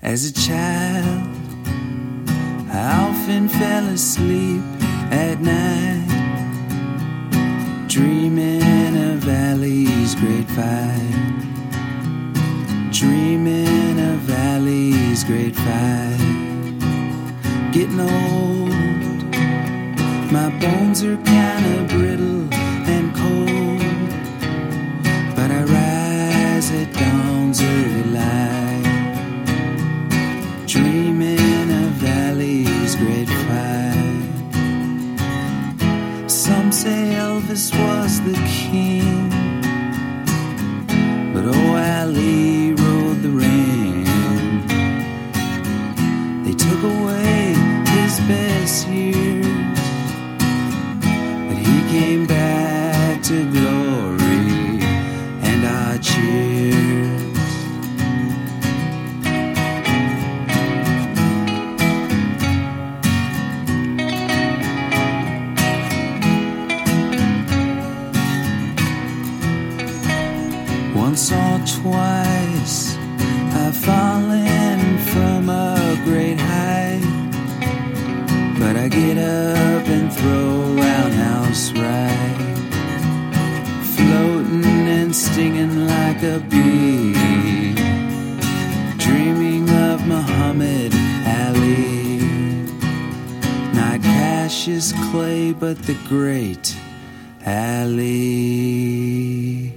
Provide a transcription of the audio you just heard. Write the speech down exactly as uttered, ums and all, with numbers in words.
As a child, I often fell asleep at night, dreaming of Ali's great fight, dreaming of Ali's great fight. Getting old, my bones are kinda brittle and cold, but I rise at dawn's early light, dreaming of Ali's great fight. Some say Elvis was the king, but oh, Ali rode the ring. They took away his best years, but he came back to glory and our cheers. Once or twice I've fallen from a great height, but I get up and throw roundhouse right, floating and stinging like a bee, dreaming of Muhammad Ali. Not Cassius Clay, but the great Ali.